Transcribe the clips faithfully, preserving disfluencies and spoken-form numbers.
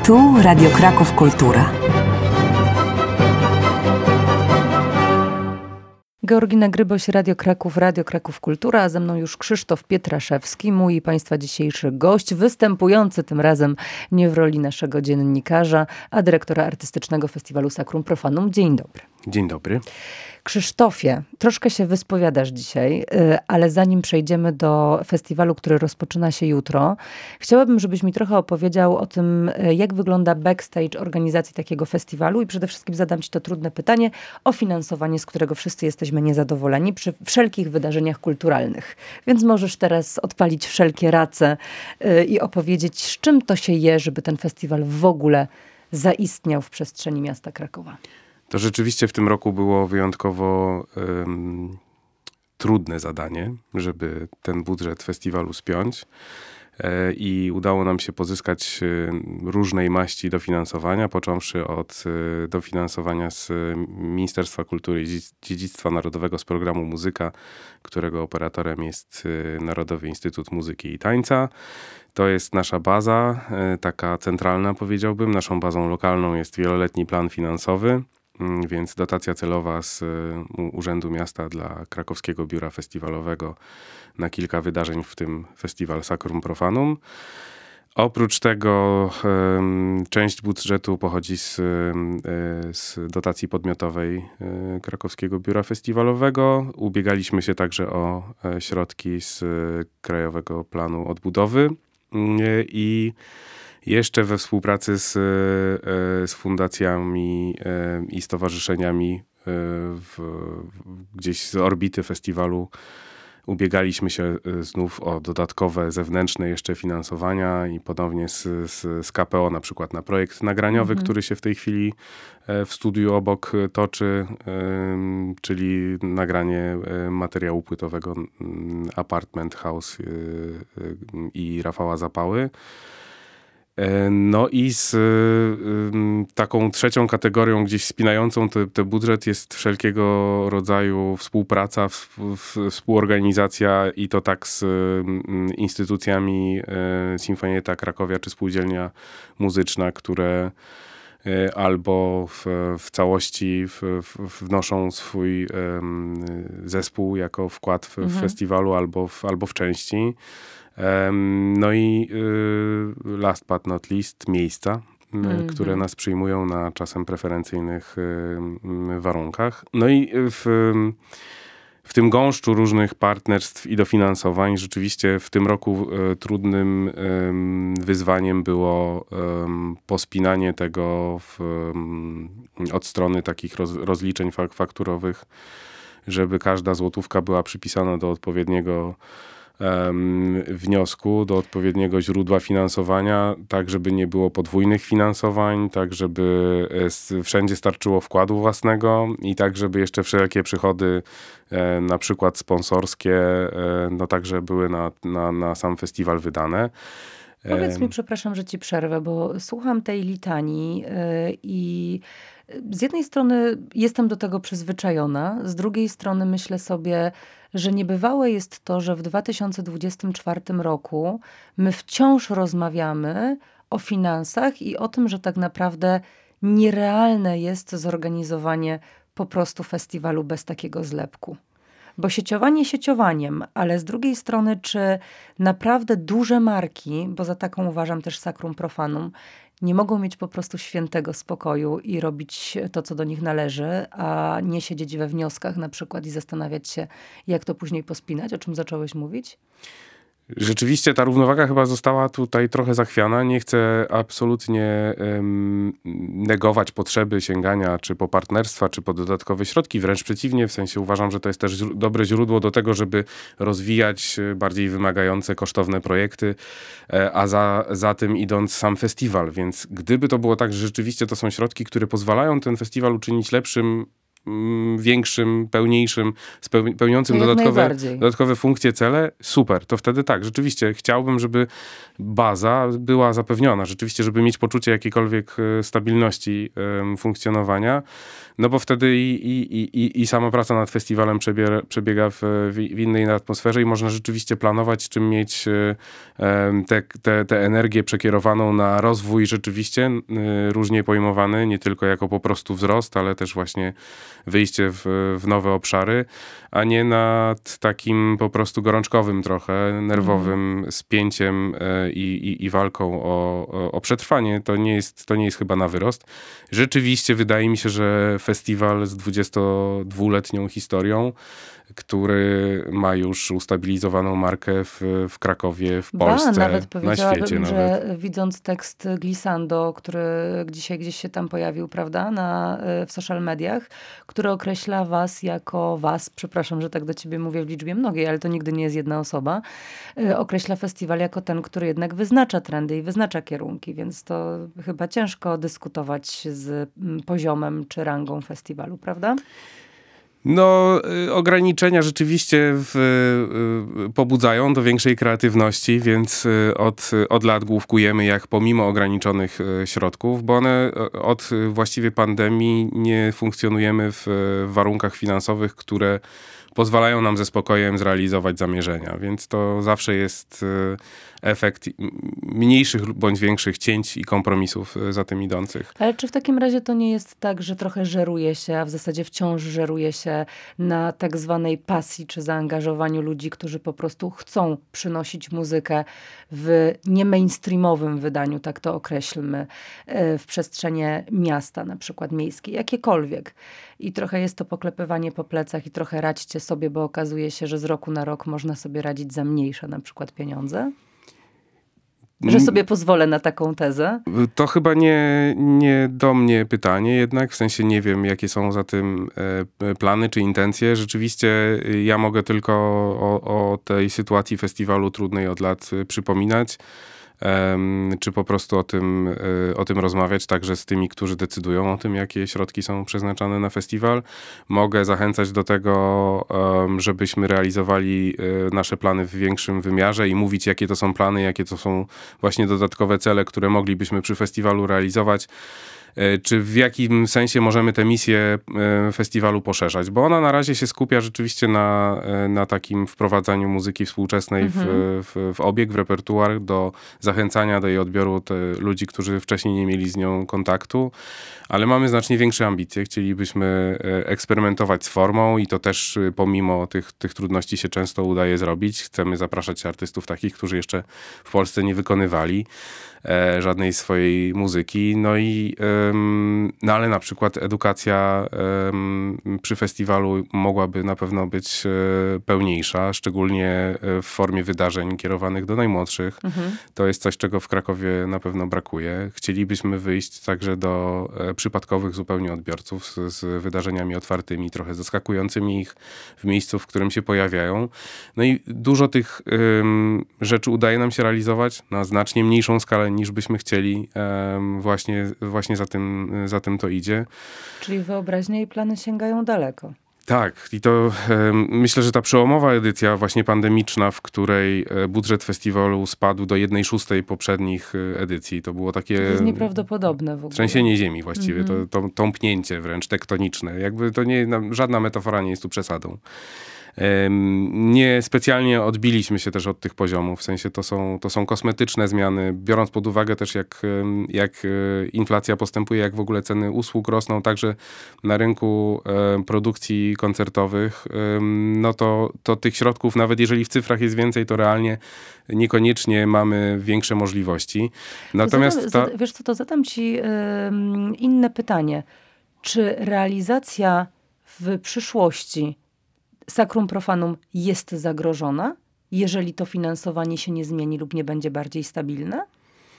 Tu Radio Kraków Kultura. Georgina Gryboś, Radio Kraków, Radio Kraków Kultura, a ze mną już Krzysztof Pietraszewski, mój i Państwa dzisiejszy gość, występujący tym razem nie w roli naszego dziennikarza, a dyrektora artystycznego festiwalu Sacrum Profanum. Dzień dobry. Dzień dobry. Krzysztofie, troszkę się wyspowiadasz dzisiaj, ale zanim przejdziemy do festiwalu, który rozpoczyna się jutro, chciałabym, żebyś mi trochę opowiedział o tym, jak wygląda backstage organizacji takiego festiwalu i przede wszystkim zadam ci to trudne pytanie o finansowanie, z którego wszyscy jesteśmy niezadowoleni przy wszelkich wydarzeniach kulturalnych. Więc możesz teraz odpalić wszelkie race i opowiedzieć, z czym to się je, żeby ten festiwal w ogóle zaistniał w przestrzeni miasta Krakowa. To rzeczywiście w tym roku było wyjątkowo um, trudne zadanie, żeby ten budżet festiwalu spiąć e, i udało nam się pozyskać e, różnej maści dofinansowania, począwszy od e, dofinansowania z Ministerstwa Kultury i Dziedzictwa Narodowego z programu Muzyka, którego operatorem jest e, Narodowy Instytut Muzyki i Tańca. To jest nasza baza, e, taka centralna powiedziałbym. Naszą bazą lokalną jest wieloletni plan finansowy. Więc dotacja celowa z Urzędu Miasta dla Krakowskiego Biura Festiwalowego na kilka wydarzeń, w tym festiwal Sacrum Profanum. Oprócz tego um, część budżetu pochodzi z, z dotacji podmiotowej Krakowskiego Biura Festiwalowego. Ubiegaliśmy się także o środki z Krajowego Planu Odbudowy i jeszcze we współpracy z, z fundacjami i stowarzyszeniami w, gdzieś z orbity festiwalu ubiegaliśmy się znów o dodatkowe zewnętrzne jeszcze finansowania i ponownie z, z, z K P O na przykład na projekt nagraniowy, mhm. który się w tej chwili w studiu obok toczy, czyli nagranie materiału płytowego Apartment House i Rafała Zapały. No i z y, taką trzecią kategorią gdzieś spinającą te, te budżet jest wszelkiego rodzaju współpraca, w, w, współorganizacja i to tak z y, instytucjami y, Sinfonietta Krakowia czy Spółdzielnia Muzyczna, które y, albo w, w całości w, w, wnoszą swój y, zespół jako wkład w, mhm. w festiwalu albo w, albo w części. No i last but not least miejsca, mm-hmm. które nas przyjmują na czasem preferencyjnych warunkach. No i w, w tym gąszczu różnych partnerstw i dofinansowań rzeczywiście w tym roku trudnym wyzwaniem było pospinanie tego w, od strony takich roz, rozliczeń fakturowych, żeby każda złotówka była przypisana do odpowiedniego wniosku, do odpowiedniego źródła finansowania, tak żeby nie było podwójnych finansowań, tak żeby wszędzie starczyło wkładu własnego i tak żeby jeszcze wszelkie przychody, na przykład sponsorskie, no także były na, na, na sam festiwal wydane. Powiedz mi, przepraszam, że ci przerwę, bo słucham tej litanii yy, i z jednej strony jestem do tego przyzwyczajona, z drugiej strony myślę sobie, że niebywałe jest to, że w dwa tysiące dwudziestym czwartym roku my wciąż rozmawiamy o finansach i o tym, że tak naprawdę nierealne jest zorganizowanie po prostu festiwalu bez takiego zlepku. Bo sieciowanie sieciowaniem, ale z drugiej strony, czy naprawdę duże marki, bo za taką uważam też Sacrum Profanum, nie mogą mieć po prostu świętego spokoju i robić to, co do nich należy, a nie siedzieć we wnioskach na przykład i zastanawiać się, jak to później pospinać, o czym zacząłeś mówić? Rzeczywiście ta równowaga chyba została tutaj trochę zachwiana. Nie chcę absolutnie um, negować potrzeby sięgania czy po partnerstwa, czy po dodatkowe środki. Wręcz przeciwnie, w sensie uważam, że to jest też dobre źródło do tego, żeby rozwijać bardziej wymagające, kosztowne projekty, a za, za tym idąc sam festiwal. Więc gdyby to było tak, że rzeczywiście to są środki, które pozwalają ten festiwal uczynić lepszym mm, większym, pełniejszym, speł- pełniącym No jak dodatkowe, najbardziej. dodatkowe funkcje, cele, super. To wtedy tak, rzeczywiście chciałbym, żeby baza była zapewniona. Rzeczywiście, żeby mieć poczucie jakiejkolwiek e, stabilności em, funkcjonowania. No bo wtedy i, i, i, i sama praca nad festiwalem przebiera, przebiega w, w innej atmosferze i można rzeczywiście planować, czym mieć e, em, te, te, tę energię przekierowaną na rozwój rzeczywiście e, różnie pojmowany, nie tylko jako po prostu wzrost, ale też właśnie wyjście w, w nowe obszary, a nie nad takim po prostu gorączkowym trochę, nerwowym spięciem e, i, i, i walką o, o, o przetrwanie. To nie jest, to nie jest chyba na wyrost. Rzeczywiście wydaje mi się, że festiwal z dwudziestodwuletnią historią, który ma już ustabilizowaną markę w, w Krakowie, w Polsce, Ba, nawet na powiedziałabym, świecie że nawet. widząc tekst Glissando, który dzisiaj gdzieś się tam pojawił, prawda, na, y, w social mediach, który określa was jako was, przepraszam, że tak do ciebie mówię w liczbie mnogiej, ale to nigdy nie jest jedna osoba, y, określa festiwal jako ten, który jednak wyznacza trendy i wyznacza kierunki, więc to chyba ciężko dyskutować z mm, poziomem czy rangą festiwalu, prawda? No, y, ograniczenia rzeczywiście w, y, pobudzają do większej kreatywności, więc y, od, od lat główkujemy, jak pomimo ograniczonych y, środków, bo one y, od y, właściwie pandemii nie funkcjonujemy w, w warunkach finansowych, które pozwalają nam ze spokojem zrealizować zamierzenia, więc to zawsze jest y, efekt mniejszych lub bądź większych cięć i kompromisów y, za tym idących. Ale czy w takim razie to nie jest tak, że trochę żeruje się, a w zasadzie wciąż żeruje się na tak zwanej pasji czy zaangażowaniu ludzi, którzy po prostu chcą przynosić muzykę w nie mainstreamowym wydaniu, tak to określmy, e, w przestrzenie miasta, na przykład miejskiej, jakiekolwiek. I trochę jest to poklepywanie po plecach i trochę radźcie sobie, bo okazuje się, że z roku na rok można sobie radzić za mniejsze na przykład pieniądze? Że sobie pozwolę na taką tezę? To chyba nie, nie do mnie pytanie jednak, w sensie nie wiem, jakie są za tym e, plany czy intencje. Rzeczywiście e, ja mogę tylko o, o tej sytuacji festiwalu trudnej od lat e, przypominać. Em, czy po prostu o tym, e, o tym rozmawiać także z tymi, którzy decydują o tym, jakie środki są przeznaczane na festiwal. Mogę zachęcać do tego, em, żebyśmy realizowali e, nasze plany w większym wymiarze i mówić, jakie to są plany, jakie to są właśnie dodatkowe cele, które moglibyśmy przy festiwalu realizować. E, Czy w jakim sensie możemy tę misję e, festiwalu poszerzać? Bo ona na razie się skupia rzeczywiście na, e, na takim wprowadzaniu muzyki współczesnej w, w, w obieg, w repertuar, do zachęcania do jej odbioru te ludzi, którzy wcześniej nie mieli z nią kontaktu. Ale mamy znacznie większe ambicje. Chcielibyśmy e, eksperymentować z formą i to też e, pomimo tych, tych trudności się często udaje zrobić. Chcemy zapraszać artystów takich, którzy jeszcze w Polsce nie wykonywali e, żadnej swojej muzyki. No i em, no ale na przykład edukacja em, przy festiwalu mogłaby na pewno być e, pełniejsza, szczególnie e, w formie wydarzeń kierowanych do najmłodszych. To jest coś, czego w Krakowie na pewno brakuje. Chcielibyśmy wyjść także do e, przypadkowych zupełnie odbiorców z, z wydarzeniami otwartymi, trochę zaskakującymi ich w miejscu, w którym się pojawiają. No i dużo tych ym, rzeczy udaje nam się realizować na znacznie mniejszą skalę niż byśmy chcieli. Ym, właśnie, właśnie za tym, za tym to idzie. Czyli wyobraźnia i plany sięgają daleko. Tak, i to e, myślę, że ta przełomowa edycja właśnie pandemiczna, w której e, budżet festiwalu spadł do jednej szóstej poprzednich e, edycji, to było takie To jest nieprawdopodobne w ogóle. trzęsienie ziemi właściwie, Mhm. to, to tąpnięcie wręcz tektoniczne. Jakby to nie, no, żadna metafora nie jest tu przesadą. Em, Nie specjalnie odbiliśmy się też od tych poziomów, w sensie to są, to są kosmetyczne zmiany, biorąc pod uwagę też jak, em, jak e, inflacja postępuje, jak w ogóle ceny usług rosną, także na rynku e, produkcji koncertowych, em, no to, to tych środków, nawet jeżeli w cyfrach jest więcej, to realnie niekoniecznie mamy większe możliwości. Natomiast Zadam, ta... zada, wiesz co, to zadam ci ym, inne pytanie. Czy realizacja w przyszłości Sacrum Profanum jest zagrożona, jeżeli to finansowanie się nie zmieni lub nie będzie bardziej stabilne?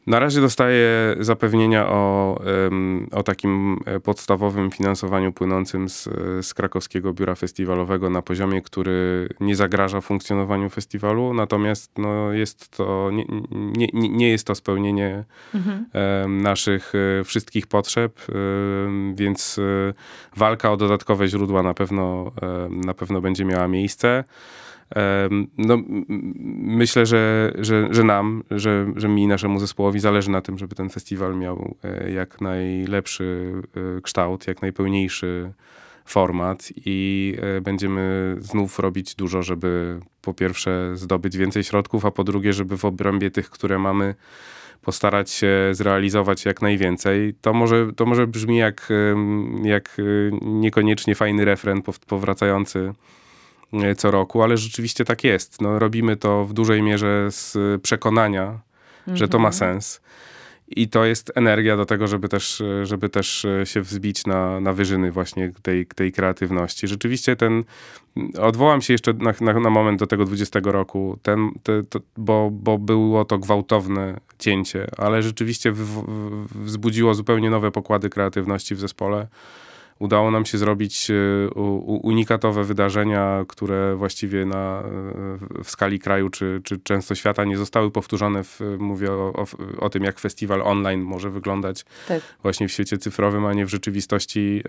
Na razie dostaję zapewnienia o, o takim podstawowym finansowaniu płynącym z, z krakowskiego biura festiwalowego na poziomie, który nie zagraża funkcjonowaniu festiwalu, natomiast no, jest to, nie, nie, nie jest to spełnienie mhm. naszych wszystkich potrzeb, więc walka o dodatkowe źródła na pewno, na pewno będzie miała miejsce. No, myślę, że, że, że nam, że, że mi, naszemu zespołowi zależy na tym, żeby ten festiwal miał jak najlepszy kształt, jak najpełniejszy format i będziemy znów robić dużo, żeby po pierwsze zdobyć więcej środków, a po drugie, żeby w obrębie tych, które mamy, postarać się zrealizować jak najwięcej. To może, to może brzmi jak, jak niekoniecznie fajny refren powracający co roku, ale rzeczywiście tak jest. No, robimy to w dużej mierze z przekonania, mhm. że to ma sens. I to jest energia do tego, żeby też, żeby też się wzbić na, na wyżyny właśnie tej, tej kreatywności. Rzeczywiście ten, odwołam się jeszcze na, na, na moment do tego dwudziestego roku, ten, te, to, bo, bo było to gwałtowne cięcie, ale rzeczywiście w, w, wzbudziło zupełnie nowe pokłady kreatywności w zespole. Udało nam się zrobić unikatowe wydarzenia, które właściwie na, w skali kraju czy, czy często świata nie zostały powtórzone. W, mówię o, o, o tym, jak festiwal online może wyglądać tak. właśnie w świecie cyfrowym, a nie w rzeczywistości.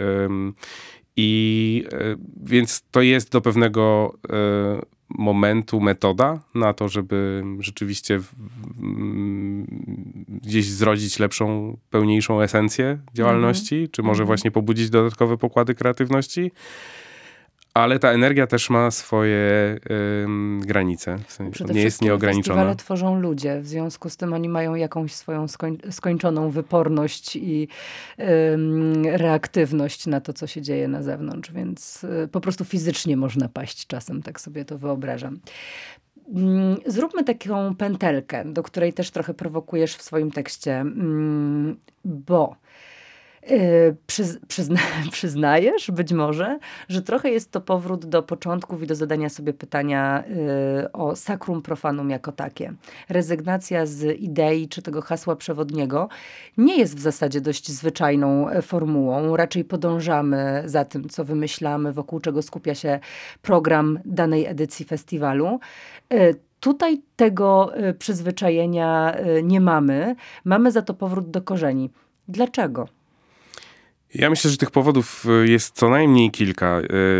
I więc to jest do pewnego momentu metoda na to, żeby rzeczywiście w, w, gdzieś zrodzić lepszą, pełniejszą esencję działalności, mm-hmm. czy może mm-hmm. właśnie pobudzić dodatkowe pokłady kreatywności. Ale ta energia też ma swoje ym, granice. W sensie nie jest nieograniczona. Festiwale tworzą ludzie. W związku z tym oni mają jakąś swoją skoń- skończoną wyporność i ym, reaktywność na to, co się dzieje na zewnątrz. Więc y, po prostu fizycznie można paść czasem. Tak sobie to wyobrażam. Ym, zróbmy taką pętelkę, do której też trochę prowokujesz w swoim tekście. Ym, bo... Yy, przyz, przyzna, przyznajesz być może, że trochę jest to powrót do początków i do zadania sobie pytania yy, o sacrum profanum jako takie. Rezygnacja z idei czy tego hasła przewodniego nie jest w zasadzie dość zwyczajną formułą. Raczej podążamy za tym, co wymyślamy, wokół czego skupia się program danej edycji festiwalu. Yy, Tutaj tego yy, przyzwyczajenia yy, nie mamy. Mamy za to powrót do korzeni. Dlaczego? Ja myślę, że tych powodów jest co najmniej kilka.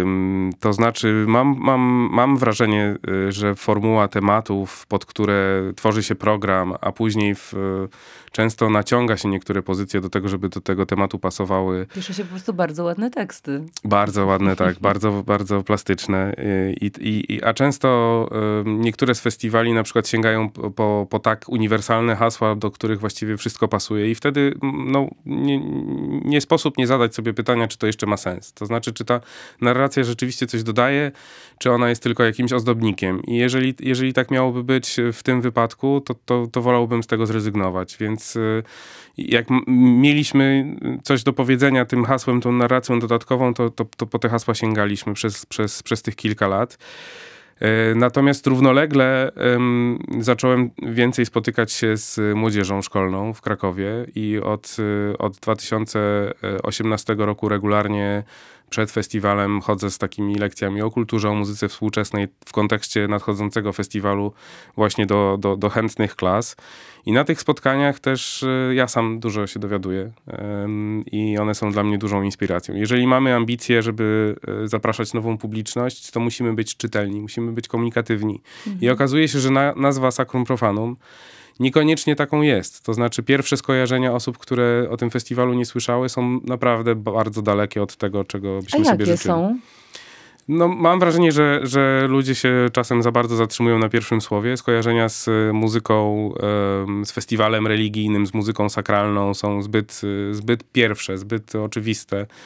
To znaczy, mam, mam, mam wrażenie, że formuła tematów, pod które tworzy się program, a później w, często naciąga się niektóre pozycje do tego, żeby do tego tematu pasowały. Pisze się po prostu bardzo ładne teksty. Bardzo ładne, tak. bardzo, bardzo plastyczne. I, i, a często niektóre z festiwali na przykład sięgają po, po tak uniwersalne hasła, do których właściwie wszystko pasuje. I wtedy no, nie, nie sposób nie zadać sobie pytania, czy to jeszcze ma sens. To znaczy, czy ta narracja rzeczywiście coś dodaje, czy ona jest tylko jakimś ozdobnikiem. I jeżeli, jeżeli tak miałoby być w tym wypadku, to, to, to wolałbym z tego zrezygnować. Więc jak m- mieliśmy coś do powiedzenia tym hasłem, tą narracją dodatkową, to, to, to po te hasła sięgaliśmy przez, przez, przez tych kilka lat. Natomiast równolegle um, zacząłem więcej spotykać się z młodzieżą szkolną w Krakowie i od, od dwa tysiące osiemnastego roku regularnie przed festiwalem chodzę z takimi lekcjami o kulturze, o muzyce współczesnej w kontekście nadchodzącego festiwalu właśnie do, do, do chętnych klas. I na tych spotkaniach też ja sam dużo się dowiaduję um, i one są dla mnie dużą inspiracją. Jeżeli mamy ambicje, żeby zapraszać nową publiczność, to musimy być czytelni, musimy być komunikatywni. Mhm. I okazuje się, że na, nazwa Sacrum Profanum niekoniecznie taką jest. To znaczy pierwsze skojarzenia osób, które o tym festiwalu nie słyszały, są naprawdę bardzo dalekie od tego, czego byśmy A sobie jakie życzyli. Są? No, mam wrażenie, że, że ludzie się czasem za bardzo zatrzymują na pierwszym słowie. Skojarzenia z muzyką, z festiwalem religijnym, z muzyką sakralną są zbyt, zbyt pierwsze, zbyt oczywiste.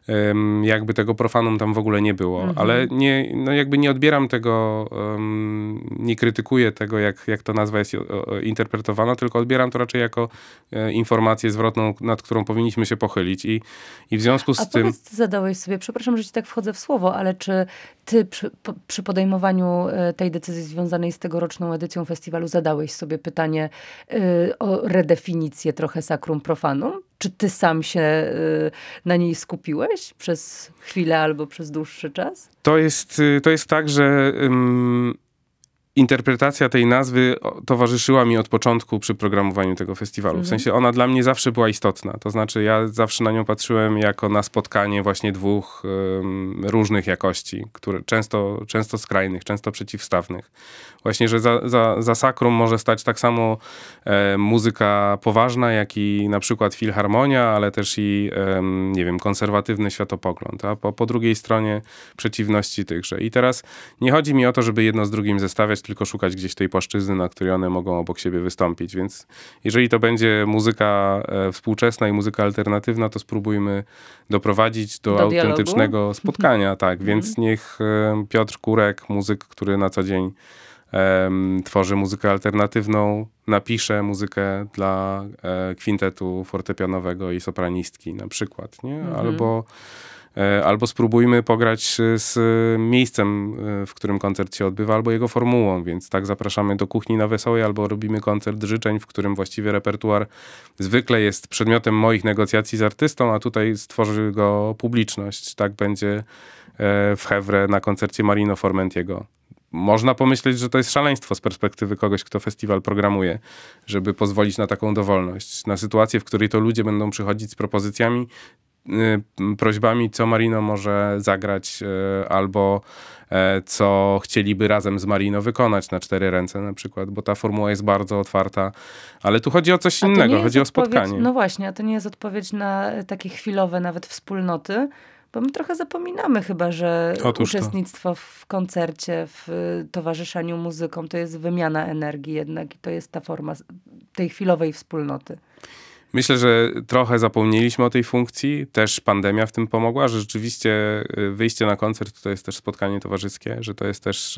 um, jakby tego profanum tam w ogóle nie było. Mhm. Ale nie, no jakby nie odbieram tego, um, nie krytykuję tego, jak, jak to nazwa jest o, interpretowana, tylko odbieram to raczej jako e, informację zwrotną, nad którą powinniśmy się pochylić. I, i w związku z A tym... powiedz, ty zadałeś sobie, przepraszam, że ci tak wchodzę w słowo, ale czy ty przy, po, przy podejmowaniu tej decyzji związanej z tegoroczną edycją festiwalu zadałeś sobie pytanie y, o redefinicję trochę Sacrum Profanum? Czy ty sam się y, na niej skupiłeś przez chwilę albo przez dłuższy czas? To jest, to jest tak, że um, interpretacja tej nazwy towarzyszyła mi od początku przy programowaniu tego festiwalu. W sensie ona dla mnie zawsze była istotna. To znaczy ja zawsze na nią patrzyłem jako na spotkanie właśnie dwóch um, różnych jakości, które często, często skrajnych, często przeciwstawnych. Właśnie, że za, za, za Sacrum może stać tak samo e, muzyka poważna, jak i na przykład filharmonia, ale też i, e, nie wiem, konserwatywny światopogląd. A po, po drugiej stronie przeciwności tychże. I teraz nie chodzi mi o to, żeby jedno z drugim zestawiać, tylko szukać gdzieś tej płaszczyzny, na której one mogą obok siebie wystąpić. Więc jeżeli to będzie muzyka e, współczesna i muzyka alternatywna, to spróbujmy doprowadzić do, do autentycznego dialogu? spotkania. Tak, więc niech e, Piotr Kurek, muzyk, który na co dzień Um, tworzy muzykę alternatywną, napisze muzykę dla e, kwintetu fortepianowego i sopranistki na przykład, nie? Mm-hmm. Albo, e, albo spróbujmy pograć z miejscem, w którym koncert się odbywa, albo jego formułą, więc tak zapraszamy do Kuchni na Wesołej, albo robimy koncert życzeń, w którym właściwie repertuar zwykle jest przedmiotem moich negocjacji z artystą, a tutaj stworzy go publiczność. Tak będzie e, w Hewre na koncercie Marino Formentiego. Można pomyśleć, że to jest szaleństwo z perspektywy kogoś, kto festiwal programuje, żeby pozwolić na taką dowolność. Na sytuację, w której to ludzie będą przychodzić z propozycjami, yy, prośbami, co Marino może zagrać, yy, albo yy, co chcieliby razem z Marino wykonać na cztery ręce na przykład, bo ta formuła jest bardzo otwarta. Ale tu chodzi o coś innego, chodzi o spotkanie. No właśnie, a to nie jest odpowiedź na takie chwilowe nawet wspólnoty, bo my trochę zapominamy chyba, że Otóż uczestnictwo to. w koncercie, w towarzyszeniu muzykom, to jest wymiana energii jednak i to jest ta forma tej chwilowej wspólnoty. Myślę, że trochę zapomnieliśmy o tej funkcji. Też pandemia w tym pomogła, że rzeczywiście wyjście na koncert to jest też spotkanie towarzyskie, że to jest też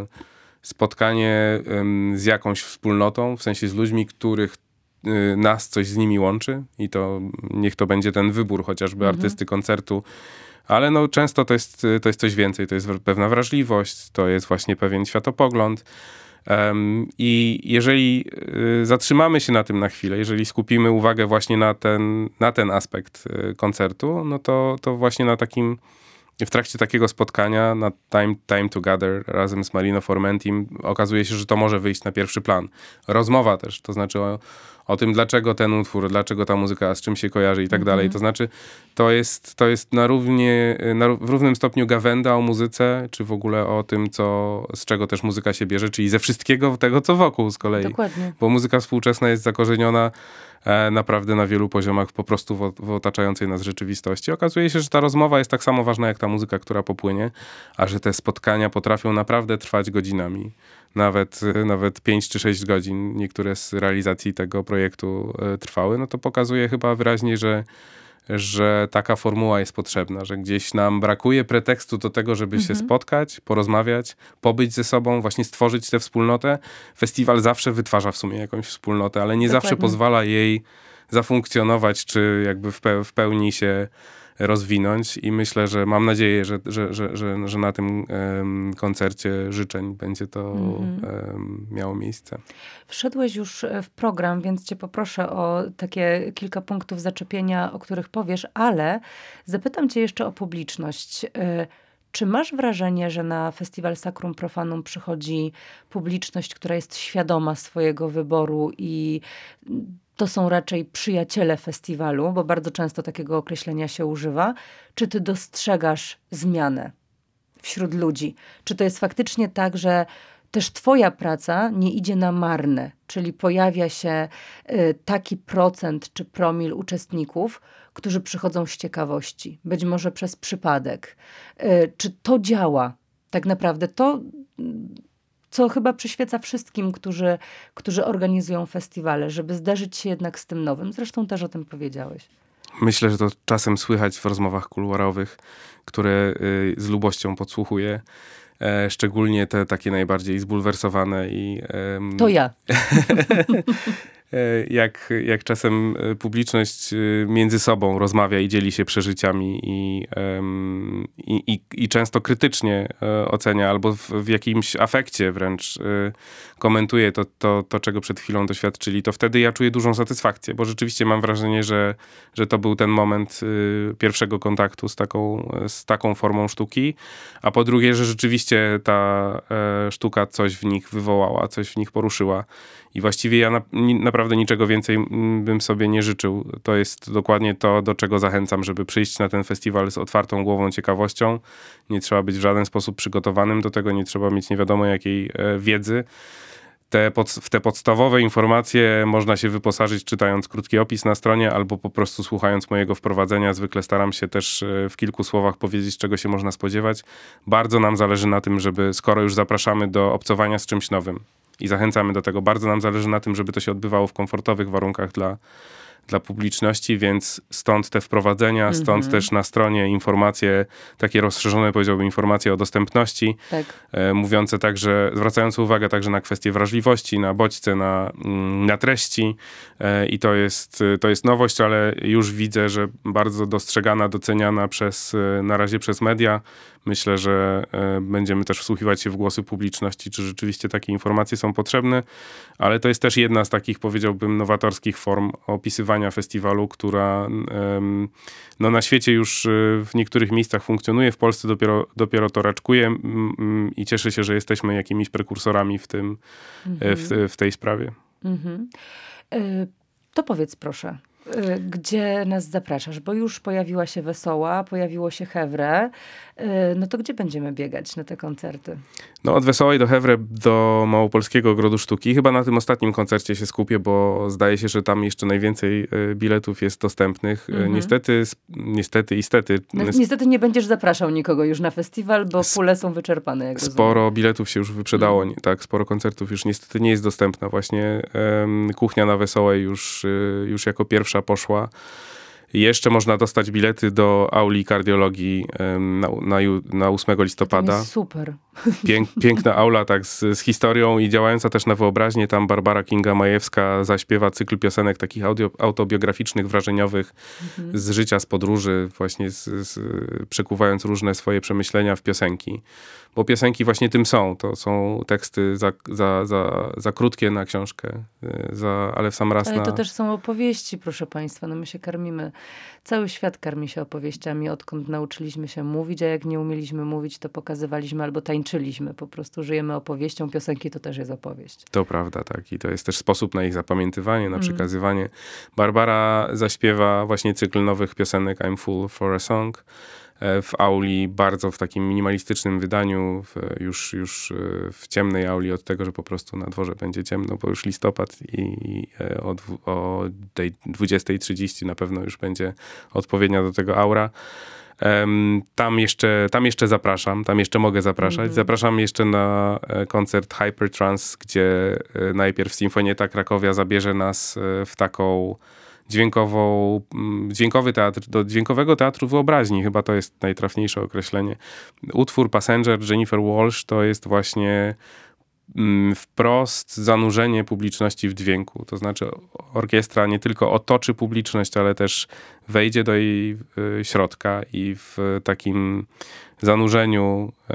spotkanie z jakąś wspólnotą, w sensie z ludźmi, których nas coś z nimi łączy i to niech to będzie ten wybór chociażby mhm. artysty koncertu. Ale no często to jest, to jest coś więcej. To jest pewna wrażliwość, to jest właśnie pewien światopogląd. Um, I jeżeli y, zatrzymamy się na tym na chwilę, jeżeli skupimy uwagę właśnie na ten, na ten aspekt y, koncertu, no to, to właśnie na takim, w trakcie takiego spotkania na Time, Time Together razem z Marino Formentim okazuje się, że to może wyjść na pierwszy plan. Rozmowa też, to znaczy o, o tym, dlaczego ten utwór, dlaczego ta muzyka, z czym się kojarzy i tak mm-hmm. dalej. To znaczy, to jest, to jest na równie, na, w równym stopniu gawenda o muzyce, czy w ogóle o tym, co, z czego też muzyka się bierze, czyli ze wszystkiego tego, co wokół z kolei. Dokładnie. Bo muzyka współczesna jest zakorzeniona e, naprawdę na wielu poziomach po prostu w, w otaczającej nas rzeczywistości. Okazuje się, że ta rozmowa jest tak samo ważna, jak ta muzyka, która popłynie, a że te spotkania potrafią naprawdę trwać godzinami. Nawet, nawet pięć czy sześć godzin niektóre z realizacji tego projektu e, trwały, no to pokazuje chyba wyraźnie, że, że taka formuła jest potrzebna, że gdzieś nam brakuje pretekstu do tego, żeby mhm. się spotkać, porozmawiać, pobyć ze sobą, właśnie stworzyć tę wspólnotę. Festiwal zawsze wytwarza w sumie jakąś wspólnotę, ale nie Dokładnie. zawsze pozwala jej zafunkcjonować, czy jakby w, pe- w pełni się rozwinąć i myślę, że mam nadzieję, że, że, że, że, że na tym um, koncercie życzeń będzie to mm-hmm. um, miało miejsce. Wszedłeś już w program, więc cię poproszę o takie kilka punktów zaczepienia, o których powiesz, ale zapytam cię jeszcze o publiczność. Czy masz wrażenie, że na festiwal Sacrum Profanum przychodzi publiczność, która jest świadoma swojego wyboru i to są raczej przyjaciele festiwalu, bo bardzo często takiego określenia się używa. Czy ty dostrzegasz zmianę wśród ludzi? Czy to jest faktycznie tak, że też twoja praca nie idzie na marne, czyli pojawia się y, taki procent czy promil uczestników, którzy przychodzą z ciekawości, być może przez przypadek. Y, czy to działa? Tak naprawdę to... co chyba przyświeca wszystkim, którzy, którzy organizują festiwale, żeby zderzyć się jednak z tym nowym. Zresztą też o tym powiedziałeś. Myślę, że to czasem słychać w rozmowach kuluarowych, które y, z lubością podsłuchuję. E, szczególnie te takie najbardziej zbulwersowane i... em, To ja. e, jak, jak czasem e, publiczność e, między sobą rozmawia i dzieli się przeżyciami i, em, i, i, i często krytycznie e, ocenia albo w, w jakimś afekcie wręcz e, komentuje to, to, to, czego przed chwilą doświadczyli, to wtedy ja czuję dużą satysfakcję, bo rzeczywiście mam wrażenie, że, że to był ten moment e, pierwszego kontaktu z taką, z taką formą sztuki, a po drugie, że rzeczywiście ta e, sztuka coś w nich wywołała, coś w nich poruszyła. I właściwie ja na, ni, naprawdę niczego więcej bym sobie nie życzył. To jest dokładnie to, do czego zachęcam, żeby przyjść na ten festiwal z otwartą głową, ciekawością. Nie trzeba być w żaden sposób przygotowanym do tego, nie trzeba mieć nie wiadomo jakiej e, wiedzy. Te pod, w te podstawowe informacje można się wyposażyć czytając krótki opis na stronie albo po prostu słuchając mojego wprowadzenia. Zwykle staram się też e, w kilku słowach powiedzieć, czego się można spodziewać. Bardzo nam zależy na tym, żeby skoro już zapraszamy do obcowania z czymś nowym, i zachęcamy do tego. Bardzo nam zależy na tym, żeby to się odbywało w komfortowych warunkach dla, dla publiczności, więc stąd te wprowadzenia, stąd mm-hmm. też na stronie informacje, takie rozszerzone, powiedziałbym, informacje o dostępności, tak. e, mówiące także, zwracające uwagę także na kwestie wrażliwości, na bodźce, na, na treści e, i to jest, to jest nowość, ale już widzę, że bardzo dostrzegana, doceniana przez, na razie przez media. Myślę, że e, będziemy też wsłuchiwać się w głosy publiczności, czy rzeczywiście takie informacje są potrzebne, ale to jest też jedna z takich, powiedziałbym, nowatorskich form opisywania festiwalu, która em, no, na świecie już w niektórych miejscach funkcjonuje, w Polsce dopiero, dopiero to raczkuje m, m, i cieszę się, że jesteśmy jakimiś prekursorami w tym, mhm. w, w tej sprawie. Mhm. Y, to powiedz proszę, y, gdzie nas zapraszasz? Bo już pojawiła się Wesoła, pojawiło się Hewre. Y, no to gdzie będziemy biegać na te koncerty? No od Wesołej do Hewre, do Małopolskiego Ogrodu Sztuki. Chyba na tym ostatnim koncercie się skupię, bo zdaje się, że tam jeszcze najwięcej biletów jest dostępnych. Mhm. Niestety, niestety, istety. No, niestety nie będziesz zapraszał nikogo już na festiwal, bo pule są wyczerpane. Jak sporo rozumiem. biletów się już wyprzedało, mhm. tak, sporo koncertów już niestety nie jest dostępna. Właśnie um, Kuchnia na Wesołej już, już jako pierwsza poszła. Jeszcze można dostać bilety do auli kardiologii na, na, na ósmego listopada. To jest super. Pięk, piękna aula tak z, z historią i działająca też na wyobraźnię. Tam Barbara Kinga-Majewska zaśpiewa cykl piosenek takich audio, autobiograficznych, wrażeniowych mhm. z życia, z podróży, właśnie z, z, przekuwając różne swoje przemyślenia w piosenki. Bo piosenki właśnie tym są. To są teksty za, za, za, za krótkie na książkę, za, ale w sam raz ale na... to też są opowieści, proszę państwa. No my się karmimy. Cały świat karmi się opowieściami, odkąd nauczyliśmy się mówić, a jak nie umieliśmy mówić, to pokazywaliśmy albo tańczyliśmy. Po prostu żyjemy opowieścią. Piosenki to też jest opowieść. To prawda, tak. I to jest też sposób na ich zapamiętywanie, na mm. przekazywanie. Barbara zaśpiewa właśnie cykl nowych piosenek I'm Full for a Song w auli, bardzo w takim minimalistycznym wydaniu, w, już, już w ciemnej auli od tego, że po prostu na dworze będzie ciemno, bo już listopad i o, o tej dwudziestej trzydzieści na pewno już będzie odpowiednia do tego aura. Um, tam, jeszcze, tam jeszcze zapraszam, tam jeszcze mogę zapraszać. Mm-hmm. Zapraszam jeszcze na koncert Hypertrance, gdzie najpierw Sinfonietta Krakowia zabierze nas w taką dźwiękową, dźwiękowy teatr, do dźwiękowego teatru wyobraźni, chyba to jest najtrafniejsze określenie. Utwór Passenger Jennifer Walsh to jest właśnie mm, wprost zanurzenie publiczności w dźwięku. To znaczy orkiestra nie tylko otoczy publiczność, ale też wejdzie do jej y, środka i w takim zanurzeniu y,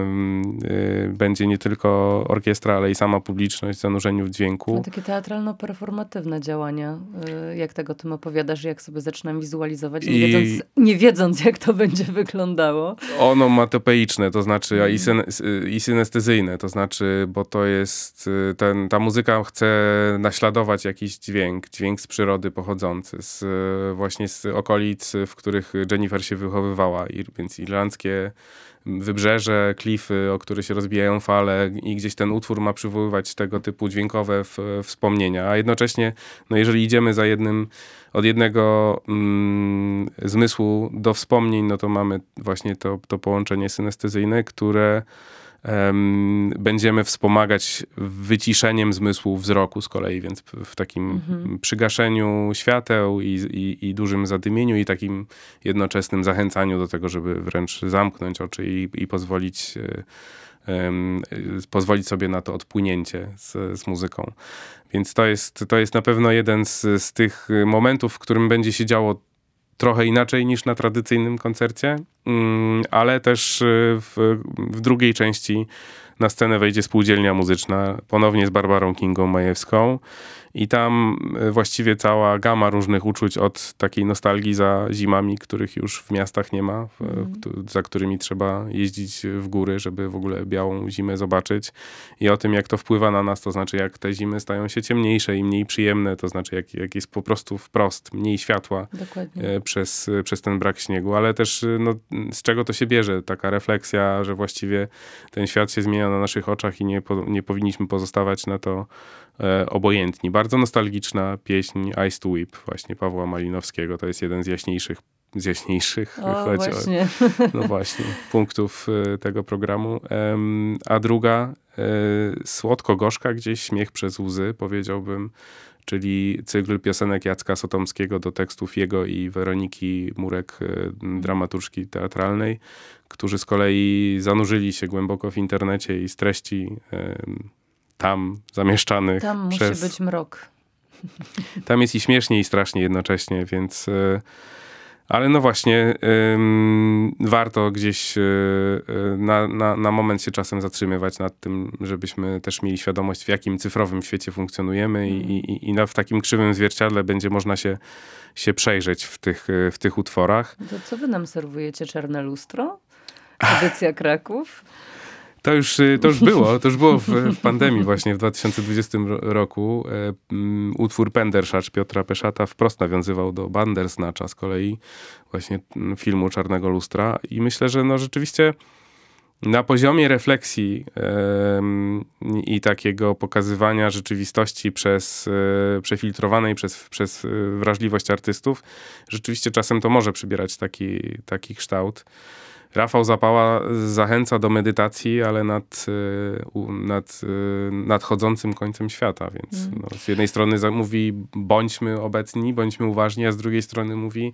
y, będzie nie tylko orkiestra, ale i sama publiczność w zanurzeniu w dźwięku. No, takie teatralno-performatywne działania, y, jak tego o tym opowiadasz, jak sobie zaczynam wizualizować, nie, I... wiedząc, nie wiedząc, jak to będzie wyglądało. Onomatopeiczne, to znaczy mm. i, syn, i synestezyjne, to znaczy, bo to jest, ten, ta muzyka chce naśladować jakiś dźwięk, dźwięk z przyrody pochodzący, z, właśnie z okolic, w których Jennifer się wychowywała, i, więc irlandzkie wybrzeże, klify, o które się rozbijają fale i gdzieś ten utwór ma przywoływać tego typu dźwiękowe w, wspomnienia, a jednocześnie, no jeżeli idziemy za jednym, od jednego mm, zmysłu do wspomnień, no to mamy właśnie to, to połączenie synestezyjne, które Um, będziemy wspomagać wyciszeniem zmysłu wzroku z kolei, więc w takim mhm. przygaszeniu świateł i, i, i dużym zadymieniu i takim jednoczesnym zachęcaniu do tego, żeby wręcz zamknąć oczy i, i pozwolić, um, pozwolić sobie na to odpłynięcie z, z muzyką. Więc to jest, to jest na pewno jeden z, z tych momentów, w którym będzie się działo trochę inaczej niż na tradycyjnym koncercie, ale też w, w drugiej części na scenę wejdzie spółdzielnia muzyczna, ponownie z Barbarą Kingą Majewską i tam właściwie cała gama różnych uczuć od takiej nostalgii za zimami, których już w miastach nie ma, mm. za którymi trzeba jeździć w góry, żeby w ogóle białą zimę zobaczyć i o tym, jak to wpływa na nas, to znaczy jak te zimy stają się ciemniejsze i mniej przyjemne, to znaczy jak, jak jest po prostu wprost mniej światła przez, przez ten brak śniegu, ale też no, z czego to się bierze, taka refleksja, że właściwie ten świat się zmienia na naszych oczach i nie, po, nie powinniśmy pozostawać na to e, obojętni. Bardzo nostalgiczna pieśń Ice to Whip właśnie Pawła Malinowskiego. To jest jeden z jaśniejszych, z jaśniejszych o, choć, właśnie. O, no właśnie, punktów e, tego programu. E, a druga e, słodko-gorzka gdzieś, śmiech przez łzy, powiedziałbym, czyli cykl piosenek Jacka Sotomskiego do tekstów jego i Weroniki Murek, dramaturżki teatralnej, którzy z kolei zanurzyli się głęboko w internecie i z treści e, tam zamieszczanych. Tam przez... musi być mrok. Tam jest i śmiesznie, i strasznie jednocześnie, więc... E, ale no właśnie, ym, warto gdzieś y, na, na, na moment się czasem zatrzymywać nad tym, żebyśmy też mieli świadomość, w jakim cyfrowym świecie funkcjonujemy mm. i, i, i na, w takim krzywym zwierciadle będzie można się, się przejrzeć w tych, w tych utworach. To co wy nam serwujecie? Czarne lustro? Edycja Kraków? To już, to już było, to już było w, w pandemii właśnie w dwa tysiące dwudziestym roku. E, um, utwór Penderszacz Piotra Peszata wprost nawiązywał do Bandersnatcha z kolei właśnie filmu Czarnego Lustra i myślę, że no rzeczywiście na poziomie refleksji um, i takiego pokazywania rzeczywistości przez e, przefiltrowanej przez, przez wrażliwość artystów, rzeczywiście czasem to może przybierać taki, taki kształt. Rafał Zapała zachęca do medytacji, ale nad, nad nadchodzącym końcem świata, więc mm. no, z jednej strony mówi bądźmy obecni, bądźmy uważni, a z drugiej strony mówi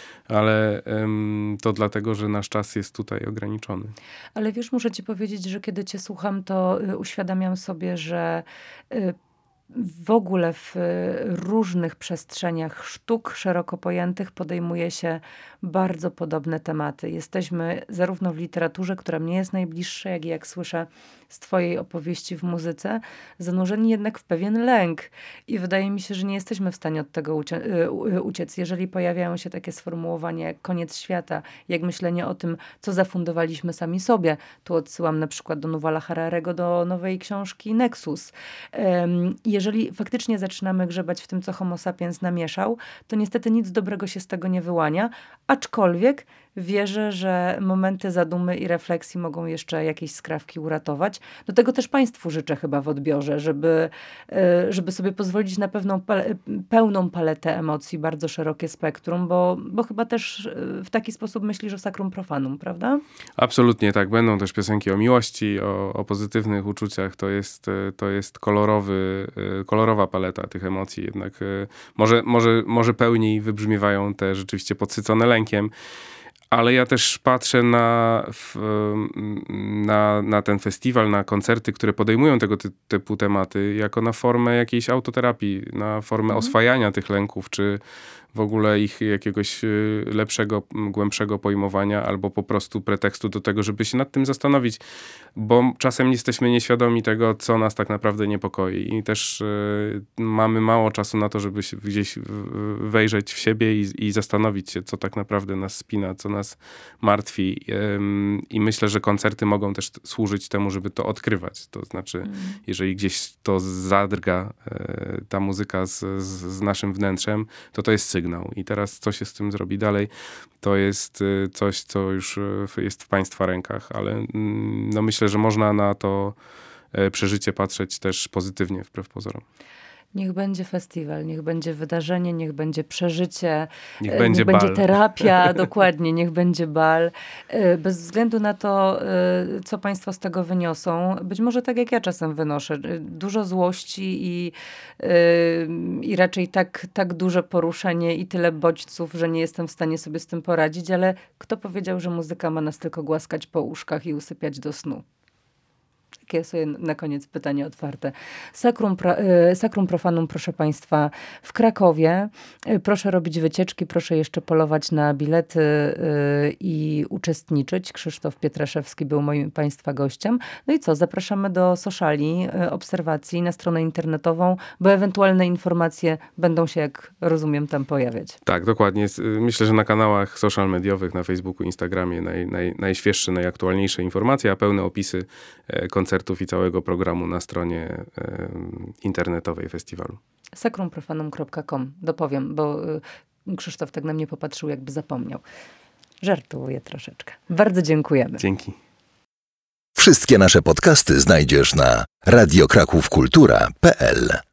ale um, to dlatego, że nasz czas jest tutaj ograniczony. Ale wiesz, muszę ci powiedzieć, że kiedy cię słucham, to y, uświadamiam sobie, że y, w ogóle w różnych przestrzeniach sztuk szeroko pojętych podejmuje się bardzo podobne tematy. Jesteśmy zarówno w literaturze, która mnie jest najbliższa, jak i jak słyszę z twojej opowieści w muzyce, zanurzeni jednak w pewien lęk. I wydaje mi się, że nie jesteśmy w stanie od tego ucie- uciec. Jeżeli pojawiają się takie sformułowania jak koniec świata, jak myślenie o tym, co zafundowaliśmy sami sobie. Tu odsyłam na przykład do Yuvala Hararego, do nowej książki Nexus. Um, jeżeli faktycznie zaczynamy grzebać w tym, co Homo sapiens namieszał, to niestety nic dobrego się z tego nie wyłania, aczkolwiek wierzę, że momenty zadumy i refleksji mogą jeszcze jakieś skrawki uratować. Do tego też państwu życzę chyba w odbiorze, żeby, żeby sobie pozwolić na pewną, pełną paletę emocji, bardzo szerokie spektrum, bo, bo chyba też w taki sposób myślisz o Sacrum Profanum, prawda? Absolutnie tak. Będą też piosenki o miłości, o, o pozytywnych uczuciach. To jest, to jest kolorowy, kolorowa paleta tych emocji. Jednak może, może, może pełniej wybrzmiewają te rzeczywiście podsycone lękiem. Ale ja też patrzę na, na, na ten festiwal, na koncerty, które podejmują tego ty, typu tematy, jako na formę jakiejś autoterapii, na formę mm. oswajania tych lęków, czy w ogóle ich jakiegoś lepszego, głębszego pojmowania, albo po prostu pretekstu do tego, żeby się nad tym zastanowić, bo czasem jesteśmy nieświadomi tego, co nas tak naprawdę niepokoi i też y, mamy mało czasu na to, żeby się gdzieś wejrzeć w siebie i, i zastanowić się, co tak naprawdę nas spina, co nas martwi. Ym, I myślę, że koncerty mogą też służyć temu, żeby to odkrywać. To znaczy, mm. jeżeli gdzieś to zadrga y, ta muzyka z, z, z naszym wnętrzem, to to jest sygnał. I teraz co się z tym zrobi dalej, to jest coś, co już jest w państwa rękach, ale no myślę, że można na to przeżycie patrzeć też pozytywnie, wbrew pozorom. Niech będzie festiwal, niech będzie wydarzenie, niech będzie przeżycie, Niech e, będzie niech będzie bal. terapia, dokładnie, niech będzie bal. E, Bez względu na to, e, co państwo z tego wyniosą, być może tak jak ja czasem wynoszę, e, dużo złości i, e, i raczej tak, tak duże poruszenie i tyle bodźców, że nie jestem w stanie sobie z tym poradzić, ale kto powiedział, że muzyka ma nas tylko głaskać po uszkach i usypiać do snu? Takie sobie na koniec pytanie otwarte. Sacrum, pra, y, Sacrum Profanum, proszę państwa, w Krakowie. Y, Proszę robić wycieczki, proszę jeszcze polować na bilety y, i uczestniczyć. Krzysztof Pietraszewski był moim państwa gościem. No i co, zapraszamy do sociali, y, obserwacji na stronę internetową, bo ewentualne informacje będą się, jak rozumiem, tam pojawiać. Tak, dokładnie. S- Myślę, że na kanałach social mediowych, na Facebooku, Instagramie naj, naj, najświeższe, najaktualniejsze informacje, a pełne opisy e, koncertów i całego programu na stronie e, internetowej festiwalu. sacrum profanum kropka com, dopowiem, bo y, Krzysztof tak na mnie popatrzył, jakby zapomniał. Żartuję troszeczkę. Bardzo dziękujemy. Dzięki. Wszystkie nasze podcasty znajdziesz na radiokrakówkultura kropka p l.